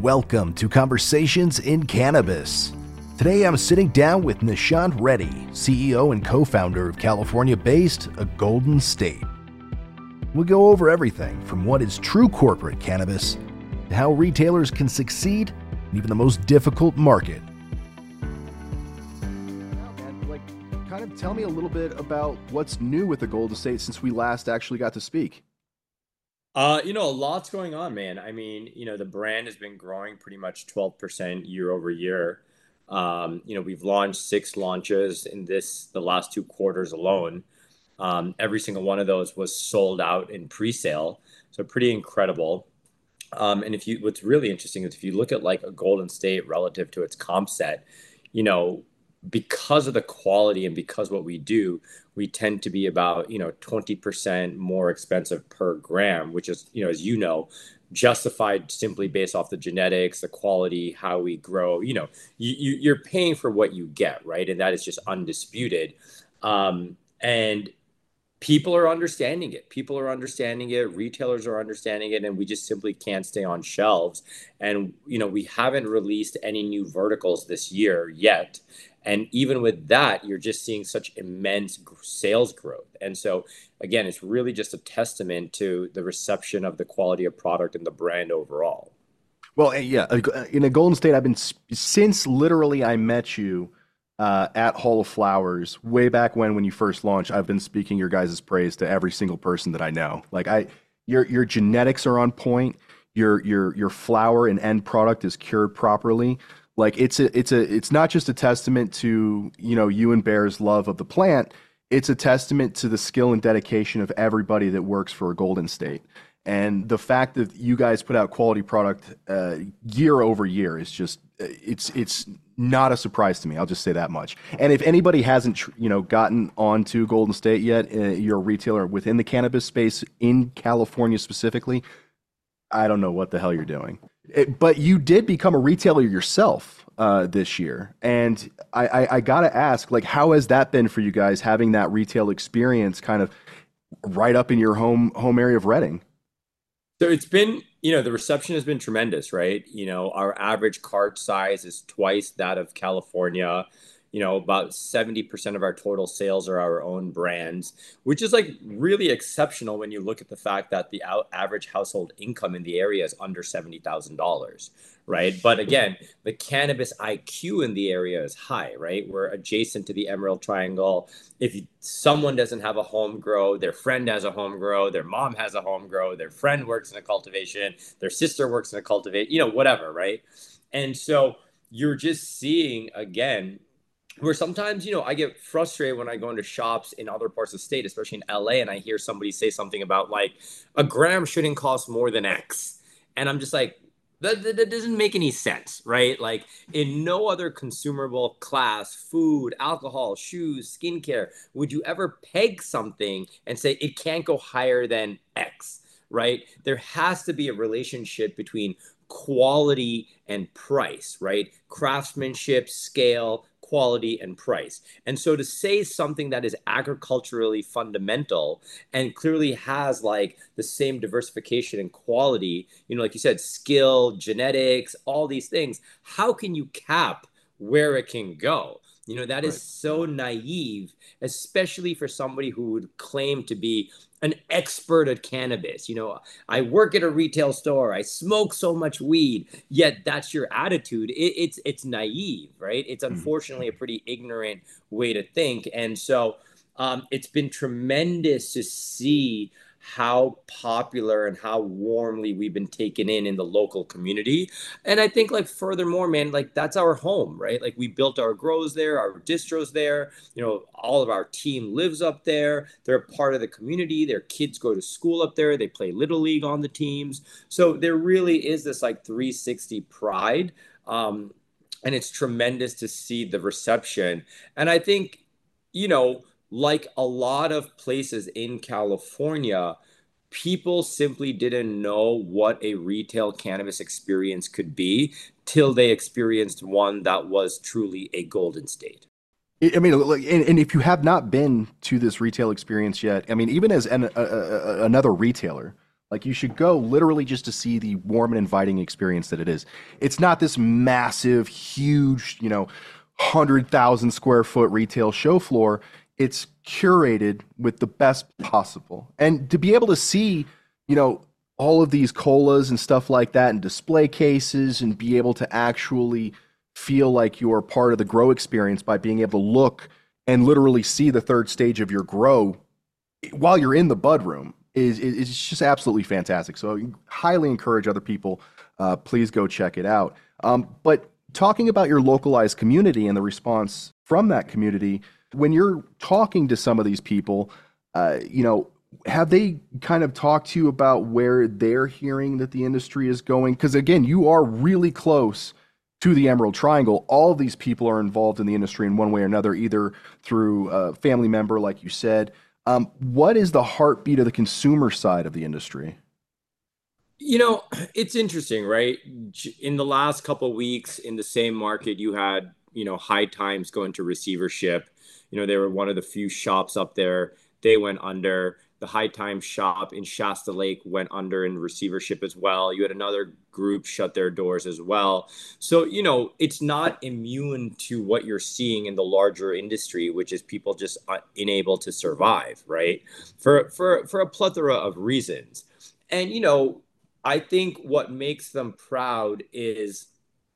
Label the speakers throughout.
Speaker 1: Welcome to Conversations in Cannabis. Today I'm sitting down with Nishant Reddy, CEO and co-founder of California-based A Golden State. We'll go over everything from what is true corporate cannabis to how retailers can succeed in even the most difficult market. Kind of tell me a little bit about what's new with the Golden State since we last actually got to speak.
Speaker 2: A lot's going on, man. I mean, the brand has been growing pretty much 12% year over year. We've launched 6 launches in the last 2 quarters alone. Every single one of those was sold out in pre-sale, so pretty incredible. What's really interesting is if you look at like a Golden State relative to its comp set, you know, because of the quality and because what we do, we tend to be about 20% more expensive per gram, which is as justified simply based off the genetics, the quality, how we grow. You're paying for what you get, right? And that is just undisputed. And people are understanding it. People are understanding it. Retailers are understanding it, and we just simply can't stay on shelves. And we haven't released any new verticals this year yet. And even with that, you're just seeing such immense sales growth. And so, again, it's really just a testament to the reception of the quality of product and the brand overall.
Speaker 1: Well, yeah, in a Golden State, I've been since literally I met you at Hall of Flowers way back when you first launched. I've been speaking your guys' praise to every single person that I know. Like your genetics are on point. Your flower and end product is cured properly. Like it's not just a testament to you and Bear's love of the plant. It's a testament to the skill and dedication of everybody that works for a Golden State. And the fact that you guys put out quality product year over year is just it's not a surprise to me. I'll just say that much. And if anybody hasn't gotten onto Golden State yet, you're a retailer within the cannabis space in California specifically, I don't know what the hell you're doing. But you did become a retailer yourself this year. And I got to ask, like, how has that been for you guys, having that retail experience kind of right up in your home area of Redding?
Speaker 2: So it's been, the reception has been tremendous, right? Our average cart size is twice that of California. About 70% of our total sales are our own brands, which is like really exceptional when you look at the fact that the average household income in the area is under $70,000, right? But again, the cannabis IQ in the area is high, right? We're adjacent to the Emerald Triangle. If someone doesn't have a home grow, their friend has a home grow, their mom has a home grow, their friend works in a cultivation, their sister works in a cultivation, whatever, right? And so you're just seeing, again, where sometimes, I get frustrated when I go into shops in other parts of the state, especially in LA, and I hear somebody say something about like a gram shouldn't cost more than X. And I'm just like, that doesn't make any sense, right? Like in no other consumable class, food, alcohol, shoes, skincare, would you ever peg something and say it can't go higher than X, right? There has to be a relationship between quality and price, right? Craftsmanship, scale, quality, and price. And so to say something that is agriculturally fundamental and clearly has like the same diversification and quality, like you said, skill, genetics, all these things, how can you cap where it can go? That is
Speaker 1: Right.
Speaker 2: so naive, especially for somebody who would claim to be an expert at cannabis. I work at a retail store, I smoke so much weed, yet that's your attitude. It's naive, right? It's
Speaker 1: Mhm.
Speaker 2: unfortunately a pretty ignorant way to think. And so it's been tremendous to see how popular and how warmly we've been taken in the local community. And I think like furthermore, man, like that's our home, right? Like we built our grows there, our distros there, all of our team lives up there. They're a part of the community. Their kids go to school up there. They play Little League on the teams. So there really is this like 360 pride. And it's tremendous to see the reception. And I think, you know, like a lot of places in California, people simply didn't know what a retail cannabis experience could be till they experienced one that was truly a Golden State.
Speaker 1: I mean, and if you have not been to this retail experience yet, I mean, even as another retailer, Like, you should go literally just to see the warm and inviting experience that it is. It's not this massive, huge, 100,000 square foot retail show floor. It's curated with the best possible. And to be able to see, you know, all of these colas and stuff like that and display cases and be able to actually feel like you're part of the grow experience by being able to look and literally see the third stage of your grow while you're in the bud room is just absolutely fantastic. So I highly encourage other people, please go check it out. But talking about your localized community and the response from that community, when you're talking to some of these people, have they kind of talked to you about where they're hearing that the industry is going? Because again, you are really close to the Emerald Triangle. All of these people are involved in the industry in one way or another, either through a family member, like you said. What is the heartbeat of the consumer side of the industry?
Speaker 2: You know, it's interesting, right? In the last couple of weeks in the same market, you had, High Times go into receivership. They were one of the few shops up there. They went under. The High Times shop in Shasta Lake went under in receivership as well. You had another group shut their doors as well. So, it's not immune to what you're seeing in the larger industry, which is people just unable to survive, right? For a plethora of reasons. And, I think what makes them proud is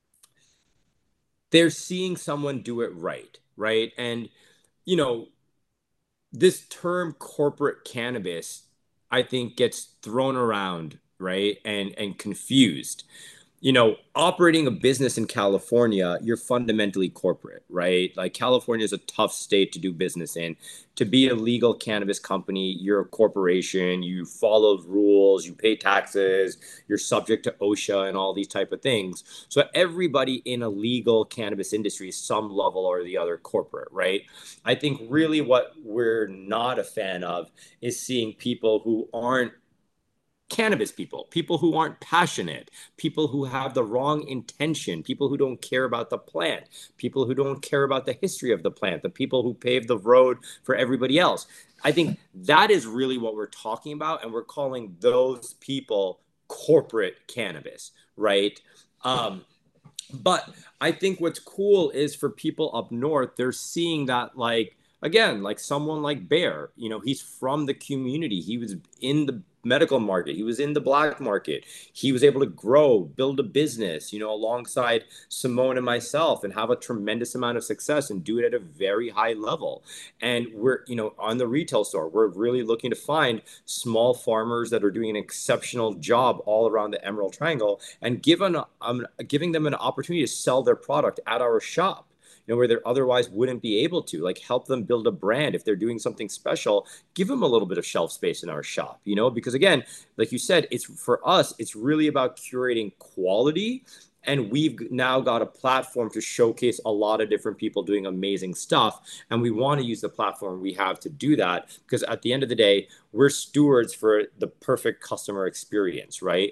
Speaker 2: they're seeing someone do it right, right? And, you know, this term corporate cannabis, I think, gets thrown around, right? And confused. Operating a business in California, you're fundamentally corporate, right? Like, California is a tough state to do business in. To be a legal cannabis company, you're a corporation, you follow rules, you pay taxes, you're subject to OSHA and all these type of things. So everybody in a legal cannabis industry is some level or the other corporate, right? I think really what we're not a fan of is seeing people who aren't cannabis people, people who aren't passionate, people who have the wrong intention, people who don't care about the plant, people who don't care about the history of the plant, the people who paved the road for everybody else. I think that is really what we're talking about, and we're calling those people corporate cannabis, right? Um, but I think what's cool is for people up north, they're seeing that, like, again, like someone like Bear, he's from the community. He was in the medical market, he was in the black market. He was able to grow, build a business, alongside Simone and myself, and have a tremendous amount of success and do it at a very high level. And we're, on the retail store, we're really looking to find small farmers that are doing an exceptional job all around the Emerald Triangle and giving them an opportunity to sell their product at our shop, where they otherwise wouldn't be able to. Like, help them build a brand. If they're doing something special, give them a little bit of shelf space in our shop, because again, like you said, it's for us, it's really about curating quality. And we've now got a platform to showcase a lot of different people doing amazing stuff. And we want to use the platform we have to do that, because at the end of the day, we're stewards for the perfect customer experience, right?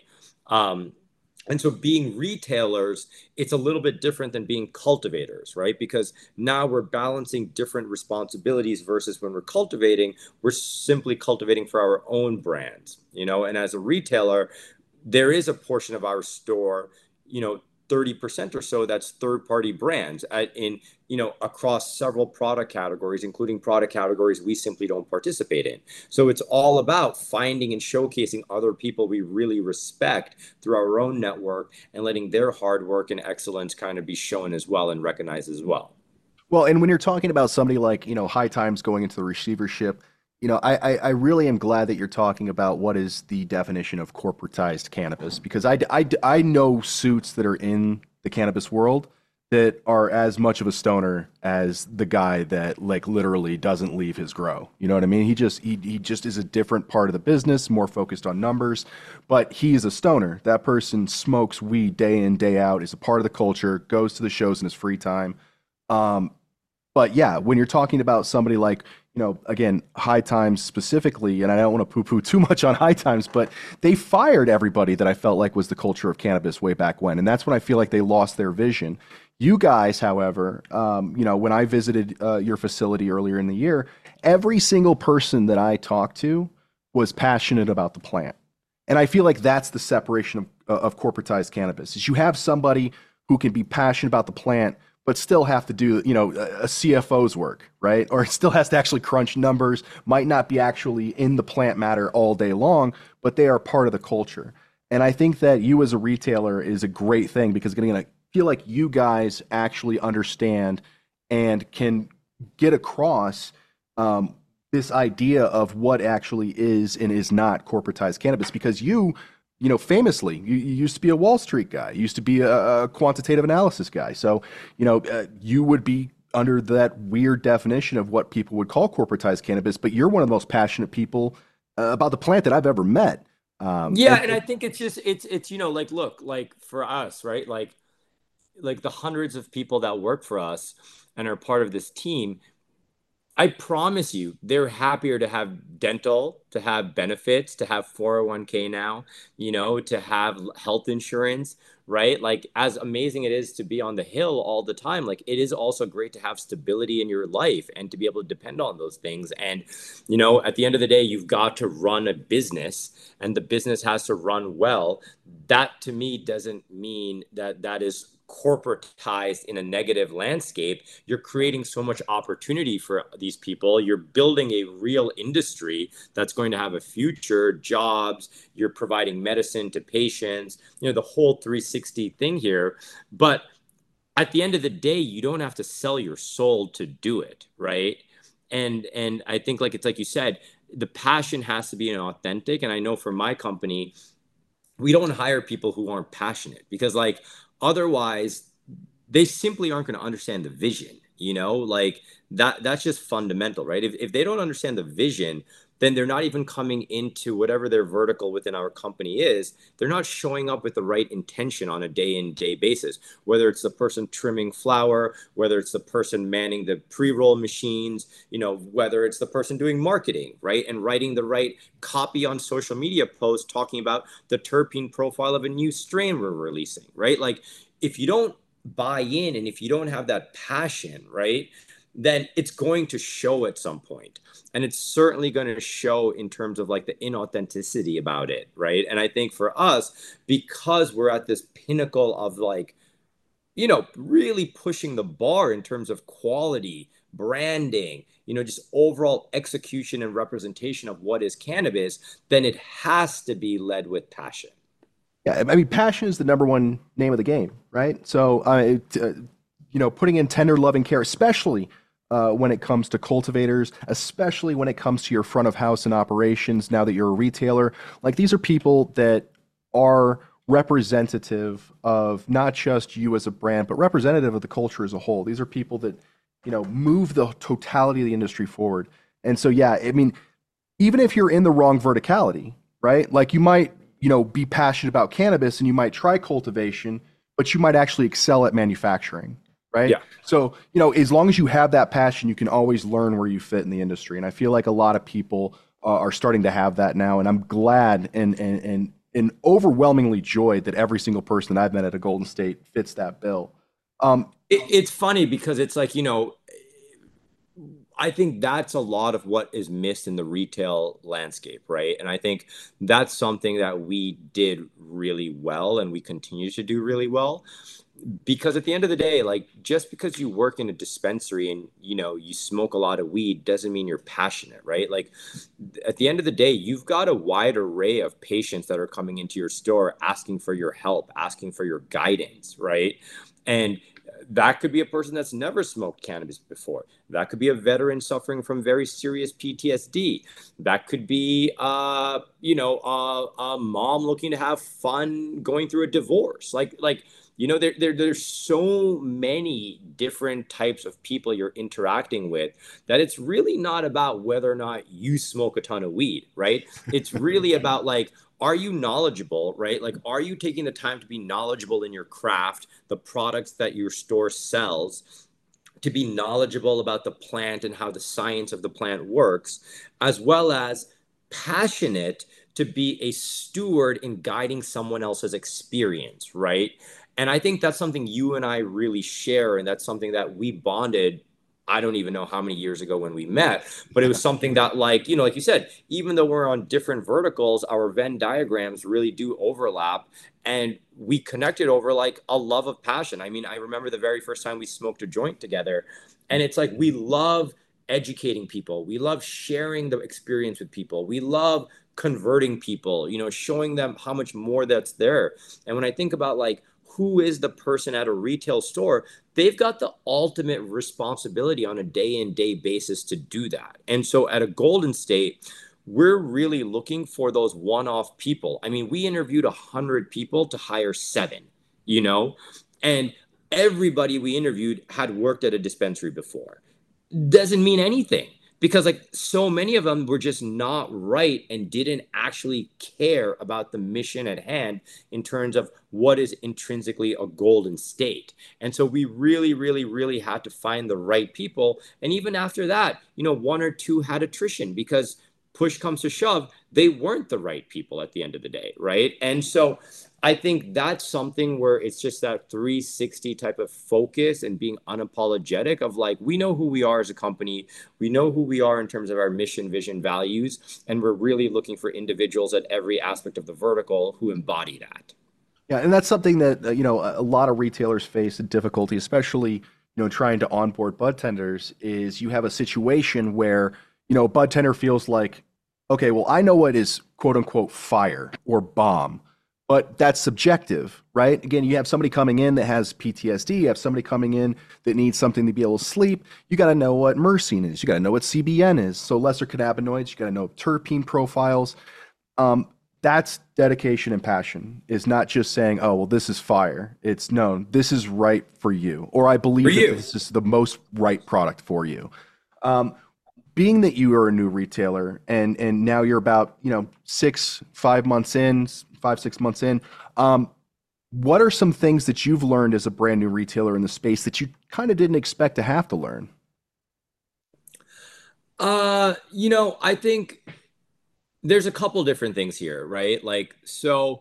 Speaker 2: And so being retailers, it's a little bit different than being cultivators, right? Because now we're balancing different responsibilities versus when we're cultivating, we're simply cultivating for our own brands, And as a retailer, there is a portion of our store, you know, 30% or so that's third party brands in across several product categories, including product categories we simply don't participate in. So it's all about finding and showcasing other people we really respect through our own network and letting their hard work and excellence kind of be shown as well and recognized as well.
Speaker 1: Well, and when you're talking about somebody like, High Times going into the receivership, I really am glad that you're talking about what is the definition of corporatized cannabis, because I know suits that are in the cannabis world that are as much of a stoner as the guy that, like, literally doesn't leave his grow. You know what I mean? He just is a different part of the business, more focused on numbers, but he's a stoner. That person smokes weed day in, day out, is a part of the culture, goes to the shows in his free time. Um, but yeah, when you're talking about somebody like, again, High Times specifically, and I don't want to poo-poo too much on High Times, but they fired everybody that I felt like was the culture of cannabis way back when, and that's when I feel like they lost their vision. You guys, however, when I visited your facility earlier in the year, every single person that I talked to was passionate about the plant. And I feel like that's the separation of corporatized cannabis is you have somebody who can be passionate about the plant, but still have to do, a CFO's work, right? Or still has to actually crunch numbers, might not be actually in the plant matter all day long, but they are part of the culture. And I think that you as a retailer is a great thing because again, I feel like you guys actually understand and can get across this idea of what actually is and is not corporatized cannabis because famously, you used to be a Wall Street guy, you used to be a quantitative analysis guy. So, you would be under that weird definition of what people would call corporatized cannabis, but you're one of the most passionate people about the plant that I've ever met.
Speaker 2: Yeah, and I think it's just it's like look, like for us, right? Like the hundreds of people that work for us and are part of this team, I promise you, they're happier to have dental, to have benefits, to have 401k now, to have health insurance, right? Like, as amazing it is to be on the hill all the time, like, it is also great to have stability in your life and to be able to depend on those things. And, at the end of the day, you've got to run a business and the business has to run well. That to me doesn't mean that that is corporatized in a negative landscape. You're creating so much opportunity for these people. You're building a real industry that's going to have a future, jobs. You're providing medicine to patients, the whole 360 thing here. But at the end of the day, you don't have to sell your soul to do it, right? And I think like it's like you said, the passion has to be an authentic. And I know for my company, we don't hire people who aren't passionate because like otherwise they simply aren't going to understand the vision, like that's just fundamental, right? If they don't understand the vision, then they're not even coming into whatever their vertical within our company is. They're not showing up with the right intention on a day in day basis, whether it's the person trimming flower, whether it's the person manning the pre-roll machines, whether it's the person doing marketing, right? And writing the right copy on social media posts talking about the terpene profile of a new strain we're releasing, right? Like if you don't buy in and if you don't have that passion, right, then it's going to show at some point. And it's certainly going to show in terms of like the inauthenticity about it, right? And I think for us, because we're at this pinnacle of like, really pushing the bar in terms of quality, branding, just overall execution and representation of what is cannabis, then it has to be led with passion.
Speaker 1: Yeah, I mean, passion is the number one name of the game, right? So, putting in tender, loving care, especially when it comes to cultivators, especially when it comes to your front of house and operations. Now that you're a retailer, like these are people that are representative of not just you as a brand, but representative of the culture as a whole. These are people that move the totality of the industry forward. And so, yeah, I mean, even if you're in the wrong verticality, right? Like you might, be passionate about cannabis and you might try cultivation, but you might actually excel at manufacturing, right?
Speaker 2: Yeah.
Speaker 1: So, as long as you have that passion, you can always learn where you fit in the industry. And I feel like a lot of people are starting to have that now. And I'm glad and overwhelmingly joyed that every single person that I've met at a Golden State fits that bill.
Speaker 2: It's funny because it's like, I think that's a lot of what is missed in the retail landscape, right? And I think that's something that we did really well and we continue to do really well. Because at the end of the day, like just because you work in a dispensary and you smoke a lot of weed doesn't mean you're passionate, right? Like at the end of the day, you've got a wide array of patients that are coming into your store asking for your help, asking for your guidance, right? And that could be a person that's never smoked cannabis before. That could be a veteran suffering from very serious PTSD. That could be, a mom looking to have fun going through a divorce. There's so many different types of people you're interacting with that it's really not about whether or not you smoke a ton of weed, right? It's really about like, are you knowledgeable, right? Like, are you taking the time to be knowledgeable in your craft, the products that your store sells, to be knowledgeable about the plant and how the science of the plant works, as well as passionate to be a steward in guiding someone else's experience, right? And I think that's something you and I really share, and that's something that we bonded I don't even know how many years ago when we met, but it was something that, like, like you said, even though we're on different verticals, our Venn diagrams really do overlap. And we connected over like a love of passion. I mean, I remember the very first time we smoked a joint together, and it's like we love educating people. We love sharing the experience with people. We love converting people, showing them how much more that's there. And when I think about like who is the person at a retail store, they've got the ultimate responsibility on a day in day basis to do that. And so at a Golden State, we're really looking for those one-off people. I mean, we interviewed 100 people to hire 7, you know, and everybody we interviewed had worked at a dispensary before. Doesn't mean anything because like so many of them were just not right and didn't actually care about the mission at hand in terms of what is intrinsically a Golden State. And so we really, really, really had to find the right people. And even after that, 1 or 2 had attrition because push comes to shove, they weren't the right people at the end of the day, right? And so I think that's something where it's just that 360 type of focus and being unapologetic of like, we know who we are as a company, we know who we are in terms of our mission, vision, values, and we're really looking for individuals at every aspect of the vertical who embody that.
Speaker 1: Yeah, and that's something that a lot of retailers face a difficulty, especially trying to onboard bud tenders. Is you have a situation where a bud tender feels like, okay, well, I know what is quote unquote fire or bomb, but that's subjective, right? Again, you have somebody coming in that has PTSD, you have somebody coming in that needs something to be able to sleep. You got to know what myrcene is, you got to know what CBN is, so lesser cannabinoids, you got to know terpene profiles. That's dedication and passion. Is not just saying, oh, well, this is fire. It's no, this is right for you, or I
Speaker 2: For
Speaker 1: believe that
Speaker 2: you.
Speaker 1: this is the most right product for you. Um, Being that you are a new retailer and now you're about 5 months in, 5 6 months in, what are some things that you've learned as a brand new retailer in the space that you kind of didn't expect to have to learn?
Speaker 2: I think there's a couple different things here, right? Like, so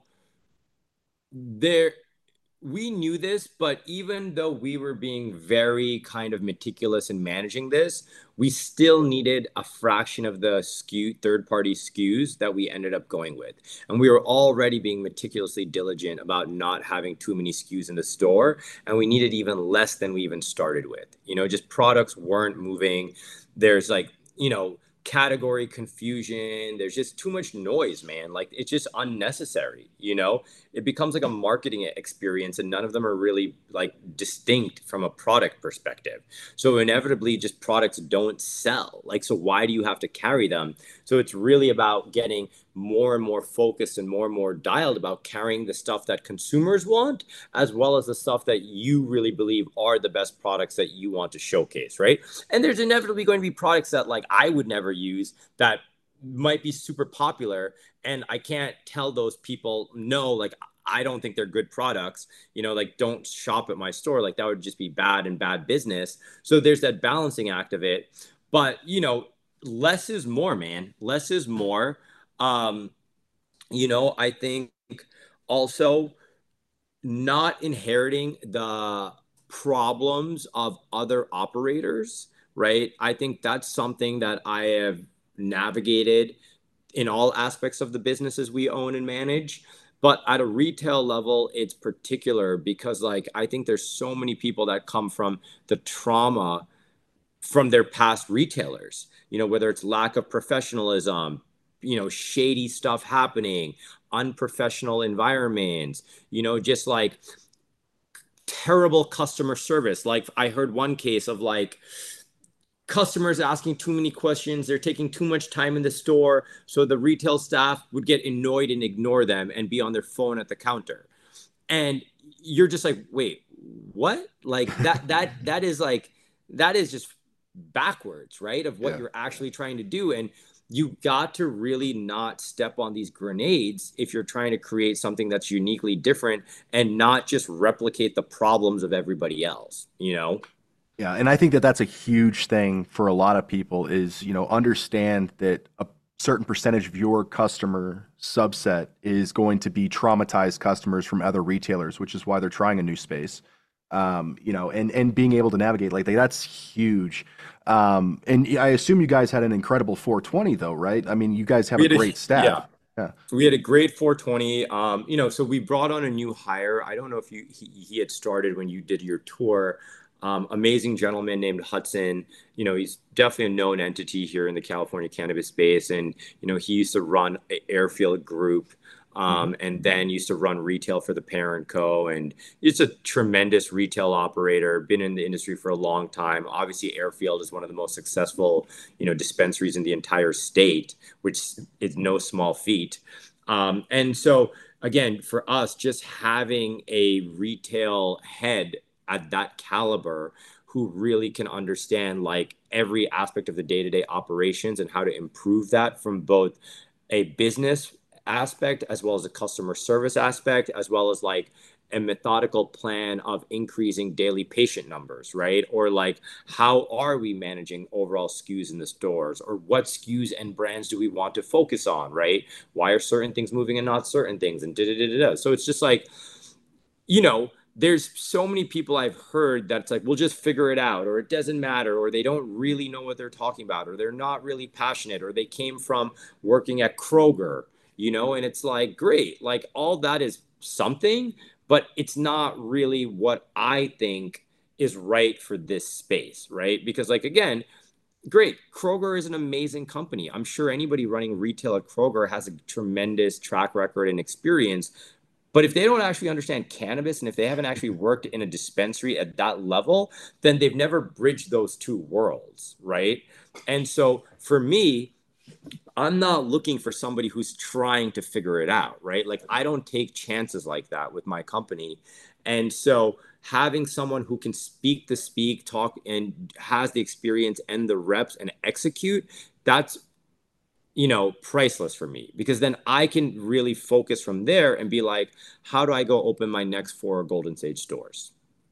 Speaker 2: there we knew this, but even though we were being very kind of meticulous in managing this, we still needed a fraction of the third party SKUs that we ended up going with. And we were already being meticulously diligent about not having too many SKUs in the store. And we needed even less than we even started with. Just products weren't moving. There's like, category confusion. There's just too much noise, man. Like it's just unnecessary. It becomes like a marketing experience and none of them are really like distinct from a product perspective. So inevitably just products don't sell. Like, so why do you have to carry them? So it's really about getting more and more focused and more dialed about carrying the stuff that consumers want, as well as the stuff that you really believe are the best products that you want to showcase, right? And there's inevitably going to be products that like I would never use that might be super popular, and I can't tell those people no, like I don't think they're good products, like don't shop at my store. Like that would just be bad and bad business. So there's that balancing act of it. But, less is more, man. Less is more. Um, I think also not inheriting the problems of other operators, right? I think that's something that I have navigated in all aspects of the businesses we own and manage. But at a retail level, it's particular because, like, I think there's so many people that come from the trauma from their past retailers, whether it's lack of professionalism, shady stuff happening, unprofessional environments, just like terrible customer service. Like I heard one case of like customers asking too many questions, they're taking too much time in the store, so the retail staff would get annoyed and ignore them and be on their phone at the counter. And you're just like, wait, what? Like that is like that is just backwards, right? Of what
Speaker 1: Yeah.
Speaker 2: you're actually trying to do. And you got to really not step on these grenades if you're trying to create something that's uniquely different and not just replicate the problems of everybody else.
Speaker 1: Yeah, and I think that that's a huge thing for a lot of people is, understand that a certain percentage of your customer subset is going to be traumatized customers from other retailers, which is why they're trying a new space. and being able to navigate like that, that's huge. And I assume you guys had an incredible 420 though, right? I mean, you guys have
Speaker 2: We
Speaker 1: a
Speaker 2: had a,
Speaker 1: great
Speaker 2: yeah.
Speaker 1: staff. Yeah.
Speaker 2: We had a great 420. So we brought on a new hire. I don't know if he had started when you did your tour. Amazing gentleman named Hudson. He's definitely a known entity here in the California cannabis space, and he used to run Airfield Group,
Speaker 1: Mhm.
Speaker 2: and then used to run retail for the parent co. And it's a tremendous retail operator. Been in the industry for a long time. Obviously, Airfield is one of the most successful dispensaries in the entire state, which is no small feat. And so, again, for us, just having a retail head at that caliber who really can understand like every aspect of the day-to-day operations and how to improve that from both a business aspect as well as a customer service aspect, as well as like a methodical plan of increasing daily patient numbers, right? Or like, how are we managing overall SKUs in the stores? Or what SKUs and brands do we want to focus on, right? Why are certain things moving and not certain things? And da da da da. So it's just like, there's so many people I've heard that's like, we'll just figure it out, or it doesn't matter, or they don't really know what they're talking about, or they're not really passionate, or they came from working at Kroger, and it's like, great, like all that is something, but it's not really what I think is right for this space, right? Because, like, again, great, Kroger is an amazing company. I'm sure anybody running retail at Kroger has a tremendous track record and experience, but if they don't actually understand cannabis and if they haven't actually worked in a dispensary at that level, then they've never bridged those two worlds, right? And so for me, I'm not looking for somebody who's trying to figure it out, right? Like I don't take chances like that with my company. And so having someone who can speak the speak, talk, and has the experience and the reps and execute, that's priceless for me, because then I can really focus from there and be like, how do I go open my next 4 Golden Sage stores?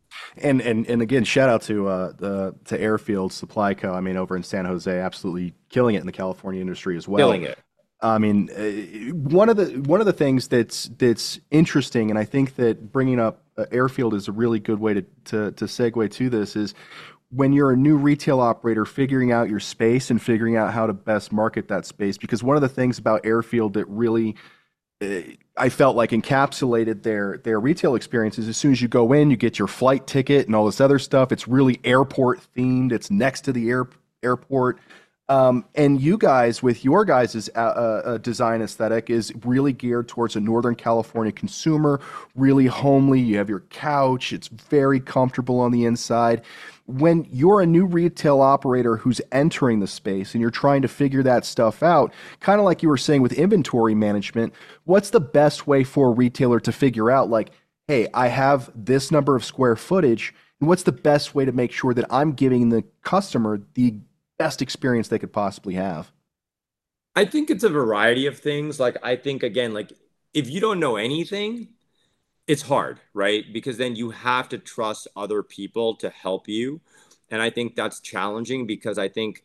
Speaker 1: And again, shout out to to Airfield Supply Co. I mean, over in San Jose, absolutely killing it in the California industry as well.
Speaker 2: Killing it.
Speaker 1: I mean, one of the things that's interesting, and I think that bringing up Airfield is a really good way to segue to this is when you're a new retail operator, figuring out your space and figuring out how to best market that space. Because one of the things about Airfield that really I felt like encapsulated their retail experiences. As soon as you go in, you get your flight ticket and all this other stuff. It's really airport themed. It's next to the airport. And you guys, with your guys' design aesthetic, is really geared towards a Northern California consumer, really homely. You have your couch, it's very comfortable on the inside. When you're a new retail operator who's entering the space and you're trying to figure that stuff out, kind of like you were saying with inventory management, what's the best way for a retailer to figure out, like, hey, I have this number of square footage, and what's the best way to make sure that I'm giving the customer the best experience they could possibly have?
Speaker 2: I think it's a variety of things. Like, I think, again, like if you don't know anything, it's hard, right? Because then you have to trust other people to help you. And I think that's challenging because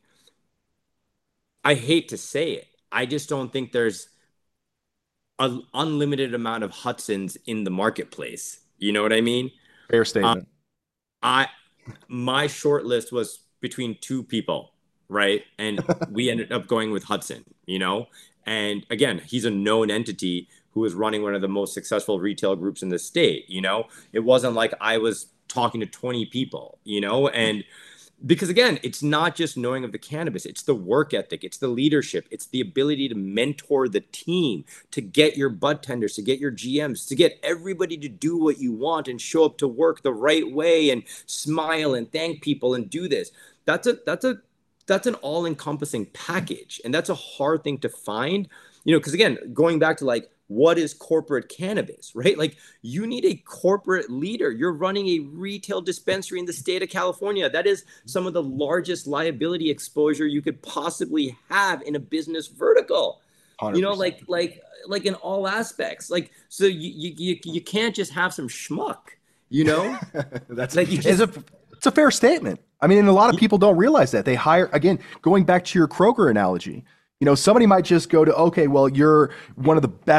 Speaker 2: I hate to say it, I just don't think there's an unlimited amount of Hudsons in the marketplace. You know what I mean?
Speaker 1: Fair
Speaker 2: Um,
Speaker 1: statement.
Speaker 2: I My short list was between two people, right? And we ended up going with Hudson. And again, he's a known entity who is running one of the most successful retail groups in the state. It wasn't like I was talking to 20 people. And because again, it's not just knowing of the cannabis, it's the work ethic, it's the leadership, it's the ability to mentor the team, to get your bud tenders, to get your GMs, to get everybody to do what you want and show up to work the right way and smile and thank people and do this. That's an all-encompassing package, and that's a hard thing to find. Because again, going back to like what is corporate cannabis, right? Like you need a corporate leader. You're running a retail dispensary in the state of California. That is some of the largest liability exposure you could possibly have in a business vertical. You know,
Speaker 1: 100%.
Speaker 2: like in all aspects. Like so you can't just have some schmuck, you know?
Speaker 1: That's
Speaker 2: Like you
Speaker 1: it's
Speaker 2: just
Speaker 1: a it's a fair statement. I mean, and a lot of people don't realize that they hire, again, going back to your Kroger analogy. Somebody might just go to, okay, well, you're one of the best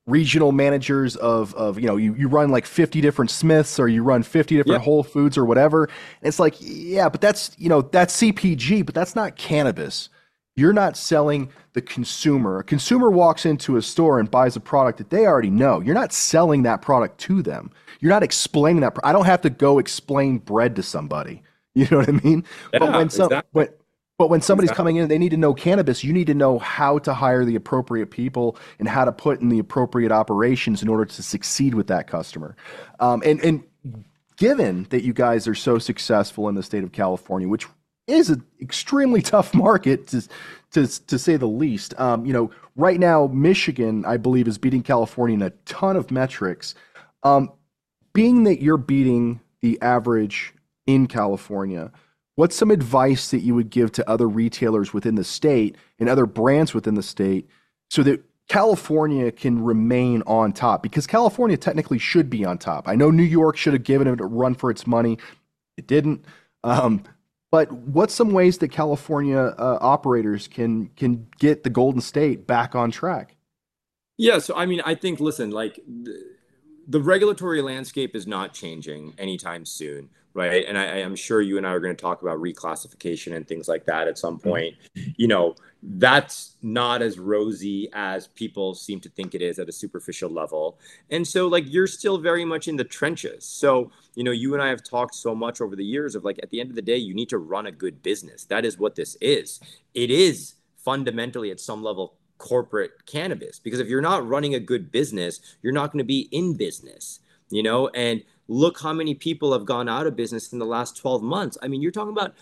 Speaker 1: regional managers of you run like 50 different Smiths or you run 50
Speaker 2: Yeah.
Speaker 1: different Whole Foods or whatever. And it's like, yeah, but that's CPG, but that's not cannabis. You're not selling the consumer. A consumer walks into a store and buys a product that they already know. You're not selling that product to them. You're not explaining that. I don't have to go explain bread to somebody. You know what I mean? But
Speaker 2: Yeah,
Speaker 1: when some
Speaker 2: exactly.
Speaker 1: when but when somebody's
Speaker 2: Exactly.
Speaker 1: coming in, they need to know cannabis. You need to know how to hire the appropriate people and how to put in the appropriate operations in order to succeed with that customer. And given that you guys are so successful in the state of California, which is an extremely tough market to say the least. Right now Michigan, I believe, is beating California in a ton of metrics. Um, Being that you're beating the average in California, what's some advice that you would give to other retailers within the state and other brands within the state so that California can remain on top? Because California technically should be on top. I know New York should have given it a run for its money. It didn't. Um, but what's some ways that California operators can get the Golden State back on track?
Speaker 2: Yeah, so I mean, I think, listen, like the regulatory landscape is not changing anytime soon, right? And I'm sure you and I are going to talk about reclassification and things like that at some
Speaker 1: Mhm.
Speaker 2: point. You know, that's not as rosy as people seem to think it is at a superficial level. And so, like, you're still very much in the trenches. So, you and I have talked so much over the years of like, at the end of the day, you need to run a good business. That is what this is. It is fundamentally at some level corporate cannabis, because if you're not running a good business, you're not going to be in business, and look how many people have gone out of business in the last 12 months. I mean, you're talking about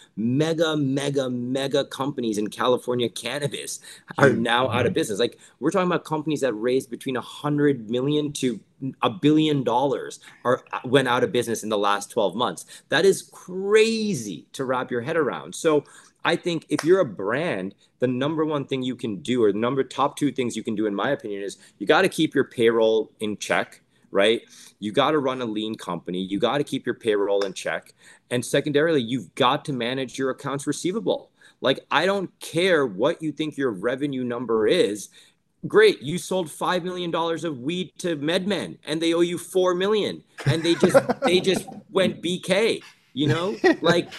Speaker 2: mega companies in California cannabis are
Speaker 1: Huge.
Speaker 2: now out of business. Like, we're talking about companies that raised between 100 million to $1 billion are went out of business in the last 12 months. That is crazy to wrap your head around. So I think if you're a brand, the number one thing you can do, or the top two things you can do, in my opinion, is you got to keep your payroll in check, right? You got to run a lean company. You got to keep your payroll in check. And secondarily, you've got to manage your accounts receivable. Like, I don't care what you think your revenue number is. Great, you sold $5 million of weed to MedMen and they owe you 4 million, and they just went BK, like,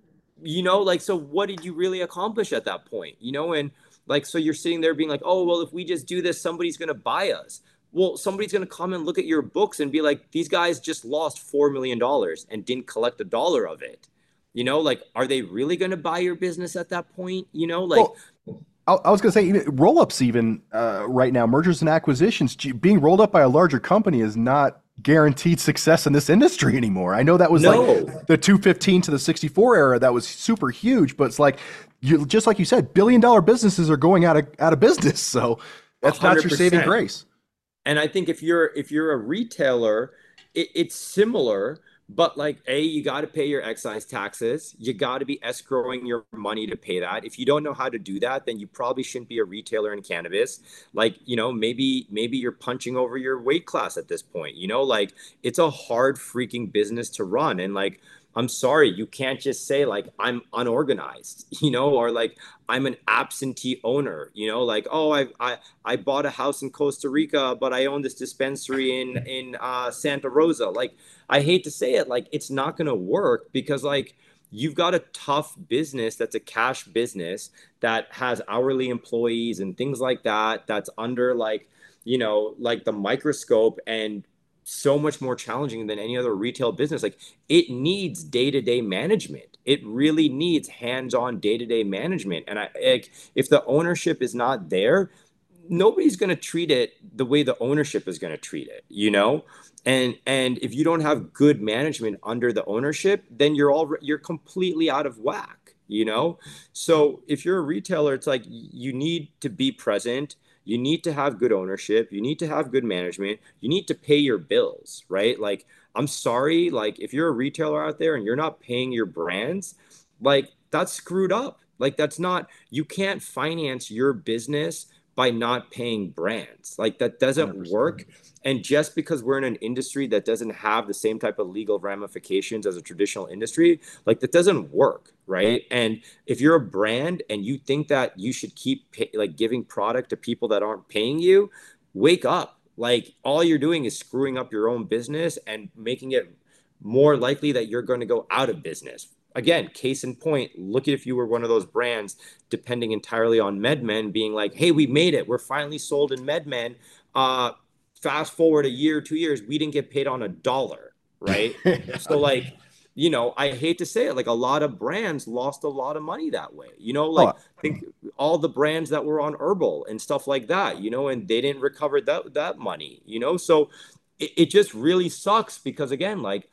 Speaker 2: so what did you really accomplish at that point? And like, so you're sitting there being like, oh, well, if we just do this, somebody's going to buy us. Well, somebody's going to come and look at your books and be like, these guys just lost $4 million and didn't collect a dollar of it. Like, are they really going to buy your business at that point? Like,
Speaker 1: Well, I was going to say, even roll-ups, even right now, mergers and acquisitions, being rolled up by a larger company is not guaranteed success in this industry anymore. I know that was like
Speaker 2: no,
Speaker 1: the 215 to the 64 era, that was super huge, but it's like just like you said, billion-dollar businesses are going out of business, so
Speaker 2: a
Speaker 1: that's not
Speaker 2: hundred
Speaker 1: your saving
Speaker 2: percent.
Speaker 1: grace.
Speaker 2: And I think if you're a retailer, it's similar, but like, you got to pay your excise taxes. You got to be escrowing your money to pay that. If you don't know how to do that, then you probably shouldn't be a retailer in cannabis. Like, maybe you're punching over your weight class at this point. Like, it's a hard freaking business to run, and like, I'm sorry, you can't just say like, I'm unorganized, or like, I'm an absentee owner, like, oh, I bought a house in Costa Rica, but I own this dispensary in Santa Rosa. Like, I hate to say it, like, it's not going to work, because like, you've got a tough business that's a cash business that has hourly employees and things like that, that's under like, like the microscope, and so much more challenging than any other retail business. Like, it needs day-to-day management. It really needs hands-on day-to-day management. And like, if the ownership is not there, nobody's going to treat it the way the ownership is going to treat it, and if you don't have good management under the ownership, then you're completely out of whack. So if you're a retailer, it's like, you need to be present. You need to have good ownership. You need to have good management. You need to pay your bills, right? Like, I'm sorry, like, if you're a retailer out there and you're not paying your brands, like, that's screwed up. Like, that's not, you can't finance your business by not paying brands. Like, that doesn't
Speaker 1: 100%.
Speaker 2: work. And just because we're in an industry that doesn't have the same type of legal ramifications as a traditional industry, like, that doesn't work, right? And if you're a brand and you think that you should keep like giving product to people that aren't paying you, wake up. Like all you're doing is screwing up your own business and making it more likely that you're going to go out of business. Again, case in point, look at if you were one of those brands depending entirely on MedMen being like, hey, we made it. We're finally sold in MedMen. Uh, Fast forward a year, 2 years, we didn't get paid on a dollar, right? So like, I hate to say it, like a lot of brands lost a lot of money that way.
Speaker 1: Oh,
Speaker 2: Like think all the brands that were on Herbal and stuff like that, and they didn't recover that money. So it just really sucks because again, like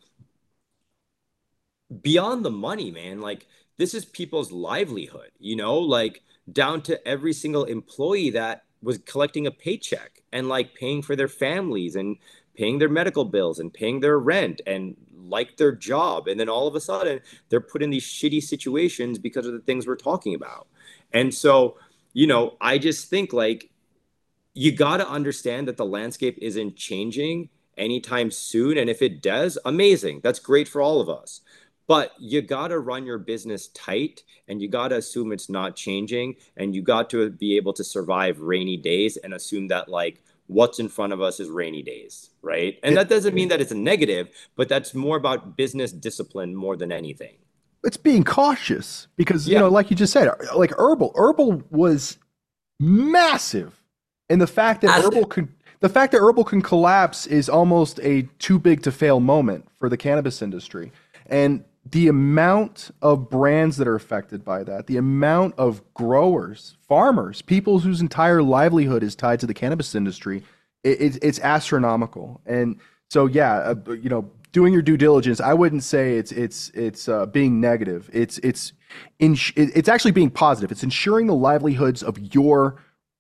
Speaker 2: beyond the money, man, like this is people's livelihood, like down to every single employee that was collecting a paycheck and like paying for their families and paying their medical bills and paying their rent and like their job. And then all of a sudden they're put in these shitty situations because of the things we're talking about. And so, I just think like you got to understand that the landscape isn't changing anytime soon. And if it does, amazing. That's great for all of us. But you got to run your business tight and you got to assume it's not changing. And you got to be able to survive rainy days and assume that, like, what's in front of us is rainy days, right? And
Speaker 1: it,
Speaker 2: that doesn't mean that it's a negative, but that's more about business discipline more than anything.
Speaker 1: it's being cautious because,
Speaker 2: Yeah.
Speaker 1: like you just said, like Herbal was massive. And
Speaker 2: Massive.
Speaker 1: the fact that Herbal can collapse is almost a too big to fail moment for the cannabis industry. And the amount of brands that are affected by that, the amount of growers, farmers, people whose entire livelihood is tied to the cannabis industry, it's astronomical. And so, yeah, doing your due diligence, I wouldn't say it's being negative. It's actually being positive. It's ensuring the livelihoods of your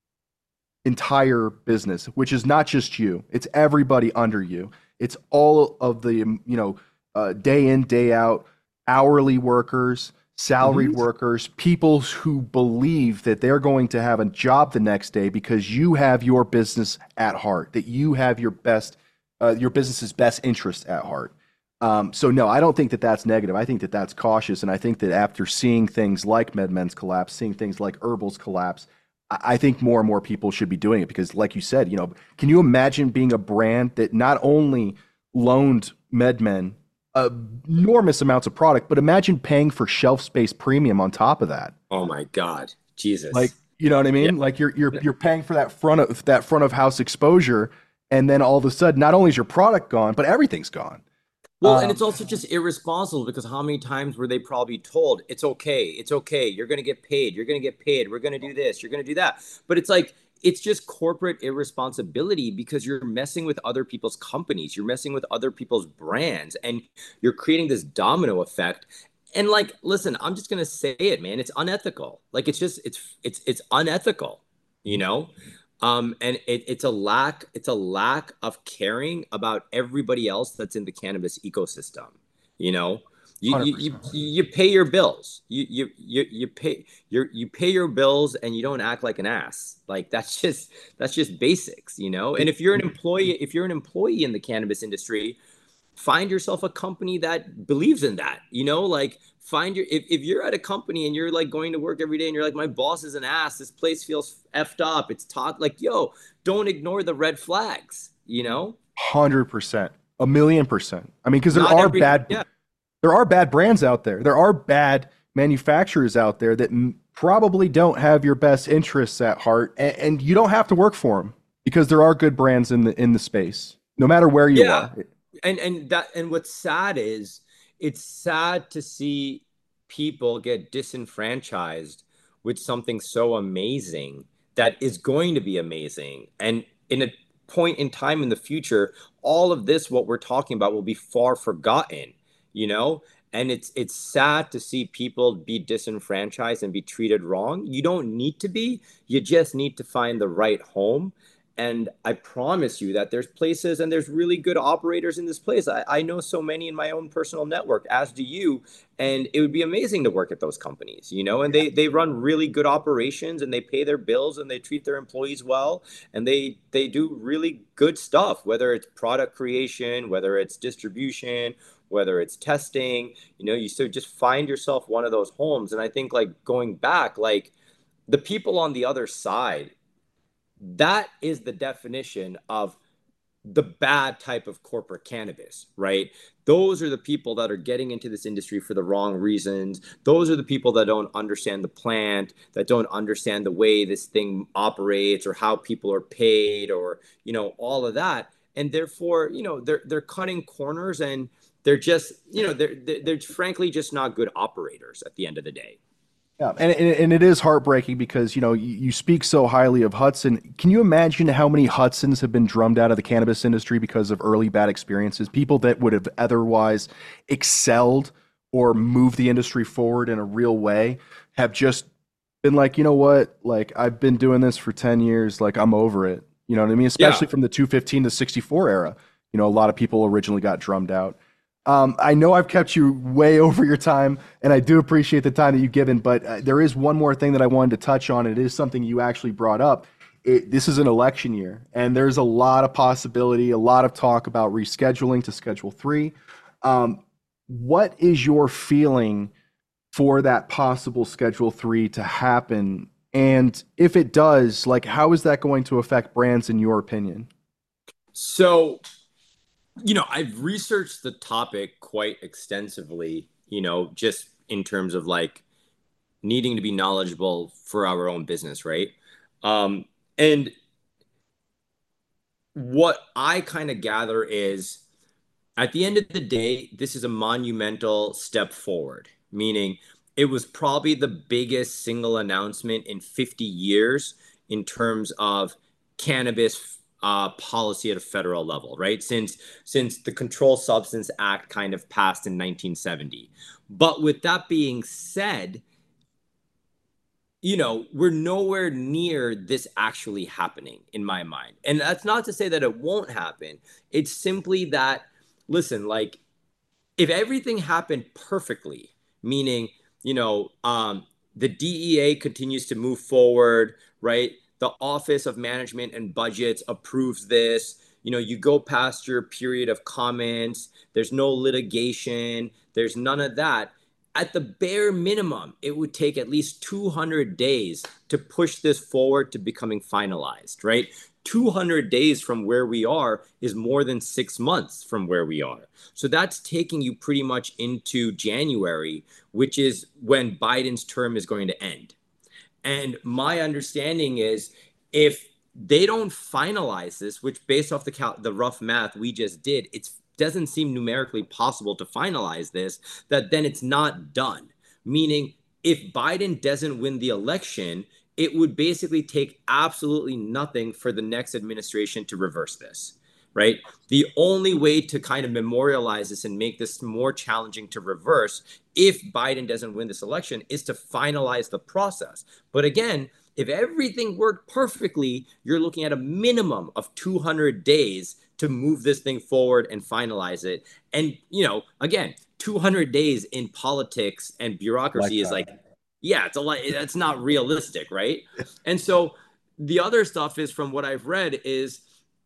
Speaker 1: entire business, which is not just you, it's everybody under you. It's all of the, day in, day out, hourly workers, salaried
Speaker 2: Mhm.
Speaker 1: workers, people who believe that they're going to have a job the next day because you have your business at heart, that you have your business's best interest at heart. So no, I don't think that that's negative. I think that that's cautious, and I think that after seeing things like MedMen's collapse, seeing things like Herbal's collapse, I think more and more people should be doing it because, like you said, can you imagine being a brand that not only loaned MedMen enormous amounts of product, but imagine paying for shelf space premium on top of that?
Speaker 2: Oh my God.
Speaker 1: Like,
Speaker 2: Jesus.
Speaker 1: you know what I
Speaker 2: Yeah.
Speaker 1: mean? Like you're paying for that front of house exposure, and then all of a sudden, not only is your product gone, but everything's gone.
Speaker 2: Well, and it's
Speaker 1: Um,
Speaker 2: also just irresponsible because how many times were they probably told, it's okay, you're going to get paid, you're going to get paid, we're going to do this, you're going to do that. But it's like, it's just corporate irresponsibility because you're messing with other people's companies, you're messing with other people's brands, and you're creating this domino effect. And like, listen, I'm just going to say it, man, it's unethical. Like, it's unethical, you know? And it's a lack of caring about everybody else that's in the cannabis ecosystem. You know, you you you,
Speaker 1: 100%.
Speaker 2: you pay your bills. You pay your bills and you don't act like an ass. Like that's just basics. And
Speaker 1: It,
Speaker 2: if you're an employee in the cannabis industry, find yourself a company that believes in that. Like find if you're at a company and you're like going to work every day and you're like, my boss is an ass, this place feels effed up, it's talk like, yo, don't ignore the red flags.
Speaker 1: 100%, a million percent. I mean, because there
Speaker 2: Not
Speaker 1: are
Speaker 2: every
Speaker 1: bad
Speaker 2: yeah.
Speaker 1: there are bad brands out there. There are bad manufacturers out there that probably don't have your best interests at heart, and you don't have to work for them because there are good brands in the space, no matter where you
Speaker 2: Yeah.
Speaker 1: are.
Speaker 2: And what's sad is it's sad to see people get disenfranchised with something so amazing that is going to be amazing. And in a point in time in the future, all of this, what we're talking about, will be far forgotten, you know? And it's sad to see people be disenfranchised and be treated wrong. You don't need to be, you just need to find the right home. And I promise you that there's places and there's really good operators in this place. I know so many in my own personal network, as do you. And it would be amazing to work at those companies, and they run really good operations and they pay their bills and they treat their employees well. And they do really good stuff, whether it's product creation, whether it's distribution, whether it's testing, you still just find yourself one of those homes. And I think like going back, like the people on the other side, that is the definition of the bad type of corporate cannabis, right? Those are the people that are getting into this industry for the wrong reasons. Those are the people that don't understand the plant, that don't understand the way this thing operates or how people are paid or, all of that. And therefore, they're cutting corners and they're just, they're frankly just not good operators at the end of the day.
Speaker 1: Yeah, and it is heartbreaking because you speak so highly of Hudson. Can you imagine how many Hudsons have been drummed out of the cannabis industry because of early bad experiences? People that would have otherwise excelled or moved the industry forward in a real way have just been like, you know what? Like I've been doing this for 10 years, like I'm over it. You know what I mean?
Speaker 2: Yeah.
Speaker 1: Especially from the 215 to 64 era. A lot of people originally got drummed out. I know I've kept you way over your time, and I do appreciate the time that you've given, but there is one more thing that I wanted to touch on. It is something you actually brought up. This is an election year, and there's a lot of possibility, a lot of talk about rescheduling to Schedule 3. What is your feeling for that possible Schedule 3 to happen? And if it does, like, how is that going to affect brands in your opinion?
Speaker 2: So, I've researched the topic quite extensively, just in terms of like needing to be knowledgeable for our own business, right? And what I kind of gather is at the end of the day, this is a monumental step forward, meaning it was probably the biggest single announcement in 50 years in terms of cannabis policy at a federal level, right? Since the Controlled Substance Act kind of passed in 1970. But with that being said, we're nowhere near this actually happening in my mind. And that's not to say that it won't happen. It's simply that, listen, like if everything happened perfectly, meaning, the DEA continues to move forward, right? The Office of Management and Budgets approves this. You go past your period of comments, there's no litigation, there's none of that. At the bare minimum, it would take at least 200 days to push this forward to becoming finalized, right? 200 days from where we are is more than 6 months from where we are. So that's taking you pretty much into January, which is when Biden's term is going to end. And my understanding is if they don't finalize this, which based off the rough math we just did, it doesn't seem numerically possible to finalize this, that then it's not done. Meaning, if Biden doesn't win the election, it would basically take absolutely nothing for the next administration to reverse this, right? The only way to kind of memorialize this and make this more challenging to reverse if Biden doesn't win this election is to finalize the process. But again, if everything worked perfectly, you're looking at a minimum of 200 days to move this thing forward and finalize it. And, again, 200 days in politics and bureaucracy is
Speaker 1: Lifetime.
Speaker 2: like, yeah, it's a lot. That's not realistic, right? And so the other stuff is from what I've read is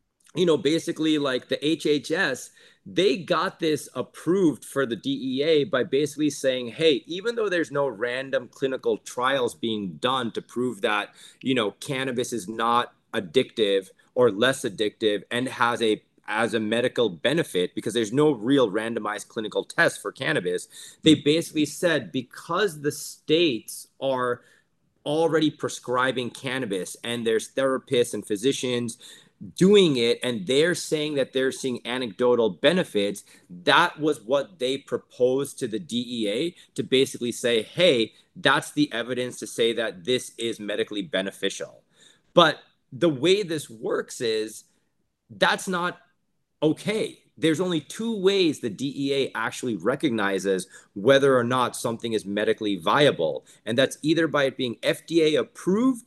Speaker 2: basically like the HHS, they got this approved for the DEA by basically saying, hey, even though there's no random clinical trials being done to prove that, cannabis is not addictive or less addictive and has a medical benefit because there's no real randomized clinical test for cannabis. They basically said because the states are already prescribing cannabis and there's therapists and physicians doing it and they're saying that they're seeing anecdotal benefits, that was what they proposed to the DEA to basically say, hey, that's the evidence to say that this is medically beneficial. But the way this works is that's not okay. There's only two ways the DEA actually recognizes whether or not something is medically viable. And that's either by it being FDA approved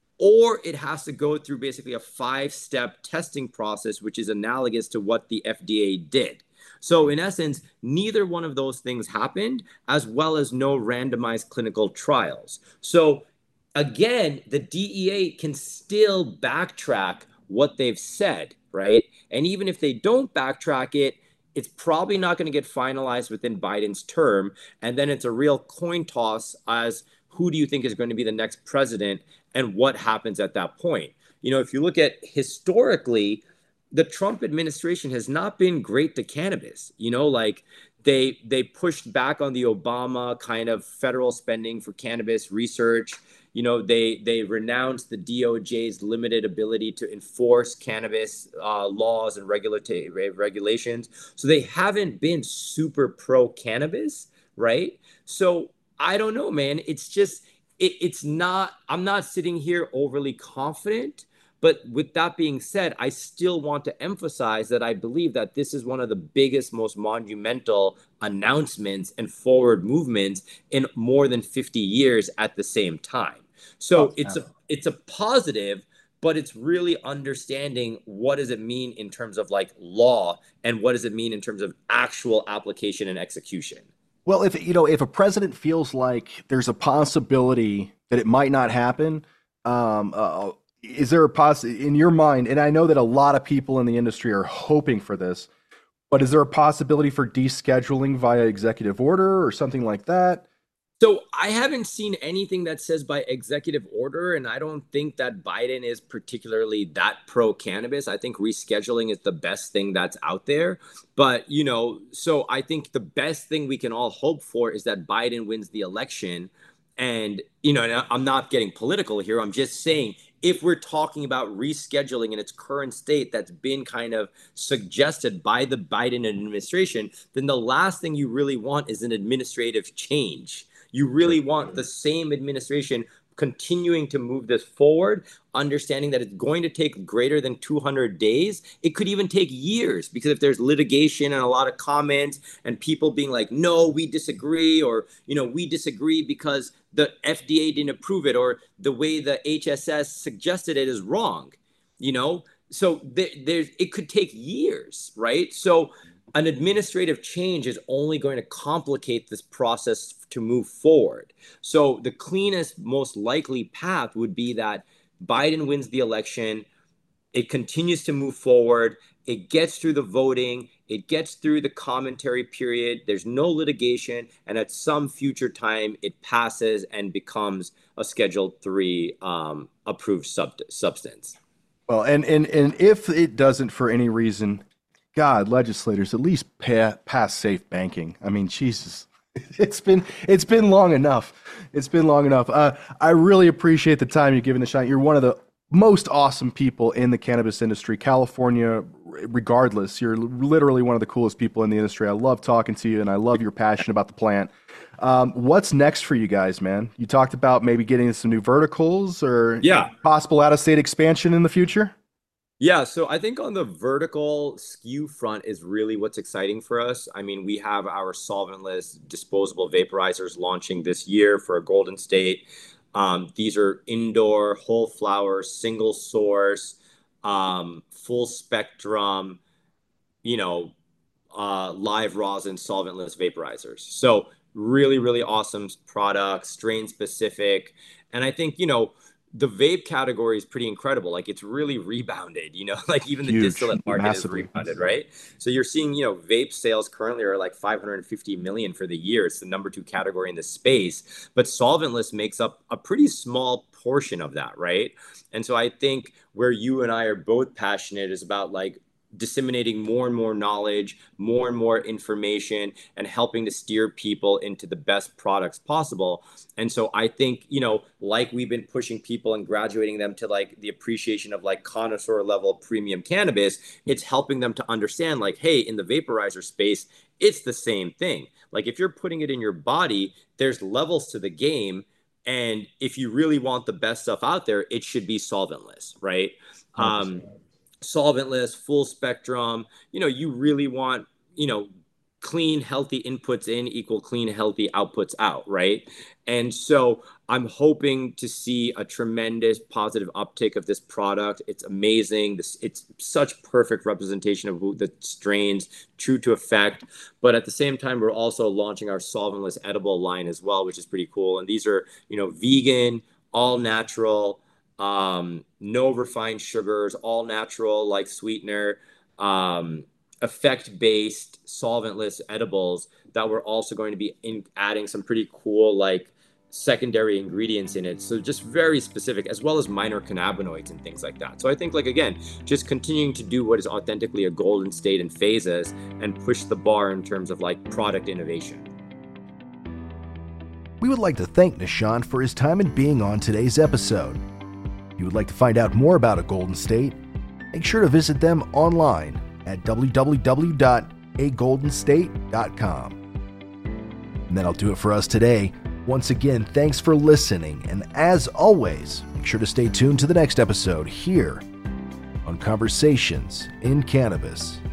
Speaker 2: or it has to go through basically a 5-step testing process, which is analogous to what the FDA did. So, in essence, neither one of those things happened, as well as no randomized clinical trials. So, again, the DEA can still backtrack what they've said, right? And even if they don't backtrack it, it's probably not going to get finalized within Biden's term. And then it's a real coin toss as who do you think is going to be the next president and what happens at that point. If you look at historically, the Trump administration has not been great to cannabis. Like they pushed back on the Obama kind of federal spending for cannabis research. They renounced the DOJ's limited ability to enforce cannabis laws and regulations. So they haven't been super pro cannabis, right? So I don't know, man. It's just it's not. I'm not sitting here overly confident. But with that being said, I still want to emphasize that I believe that this is one of the biggest, most monumental announcements and forward movements in more than 50 years at the same time.
Speaker 1: Oh,
Speaker 2: So
Speaker 1: yeah.
Speaker 2: it's a positive, but it's really understanding what does it mean in terms of like law and what does it mean in terms of actual application and execution.
Speaker 1: Well, if a president feels like there's a possibility that it might not happen, is there a in your mind? And I know that a lot of people in the industry are hoping for this, but is there a possibility for descheduling via executive order or something like that?
Speaker 2: So I haven't seen anything that says by executive order, and I don't think that Biden is particularly that pro cannabis. I think rescheduling is the best thing that's out there. But, so I think the best thing we can all hope for is that Biden wins the election. And I'm not getting political here. I'm just saying if we're talking about rescheduling in its current state that's been kind of suggested by the Biden administration, then the last thing you really want is an administrative change. You
Speaker 1: Sure.
Speaker 2: really want the same administration continuing to move this forward, understanding that it's going to take greater than 200 days. It could even take years because if there's litigation and a lot of comments and people being like, no, we disagree, or, we disagree because the FDA didn't approve it, or the way the HSS suggested it is wrong, you know? So there's it could take years, right? So an administrative change is only going to complicate this process to move forward. So the cleanest, most likely path would be that Biden wins the election, it continues to move forward, it gets through the voting, it gets through the commentary period, there's no litigation, and at some future time, it passes and becomes a Schedule 3 approved substance.
Speaker 1: Well, and if it doesn't for any reason, God, legislators at least pass safe banking. I mean, Jesus, it's been long enough. It's been long enough. I really appreciate the time you've given the shot. You're one of the most awesome people in the cannabis industry, California. Regardless, you're literally one of the coolest people in the industry. I love talking to you, and I love your passion about the plant. What's next for you guys, man? You talked about maybe getting some new verticals or
Speaker 2: Yeah.
Speaker 1: possible out-of-state expansion in the future.
Speaker 2: Yeah, so I think on the vertical SKU front is really what's exciting for us. I mean, we have our solventless disposable vaporizers launching this year for a Golden State. These are indoor, whole flower, single source, full spectrum, you know, live rosin solventless vaporizers. So really, really awesome product, strain specific. And I think, the vape category is pretty incredible. Like it's really rebounded, like even the
Speaker 1: Huge,
Speaker 2: distillate market is
Speaker 1: massively.
Speaker 2: rebounded, right? So you're seeing, vape sales currently are like 550 million for the year. It's the number two category in the space, but solventless makes up a pretty small portion of that, right? And so I think where you and I are both passionate is about like disseminating more and more knowledge, more and more information, and helping to steer people into the best products possible. And so I think, like we've been pushing people and graduating them to like the appreciation of like connoisseur level premium cannabis, it's helping them to understand like, hey, in the vaporizer space, it's the same thing. Like if you're putting it in your body, there's levels to the game. And if you really want the best stuff out there, it should be solventless, right?
Speaker 1: 100%.
Speaker 2: Solventless, full spectrum. You really want, clean, healthy inputs in equal clean, healthy outputs out, right? And so I'm hoping to see a tremendous positive uptick of this product. It's amazing. It's such perfect representation of the strains, true to effect. But at the same time, we're also launching our solventless edible line as well, which is pretty cool. And these are, vegan, all natural, no refined sugars, all natural like sweetener, effect based, solventless edibles that we're also going to be adding some pretty cool like secondary ingredients in it. So just very specific, as well as minor cannabinoids and things like that. So I think, like, again, just continuing to do what is authentically a Golden State in phases and push the bar in terms of like product innovation.
Speaker 3: We would like to thank Nishant for his time and being on today's episode. If you would like to find out more about a Golden State, make sure to visit them online at www.agolden-state.com. And that'll do it for us today. Once again, thanks for listening, and as always, make sure to stay tuned to the next episode here on Conversations in Cannabis.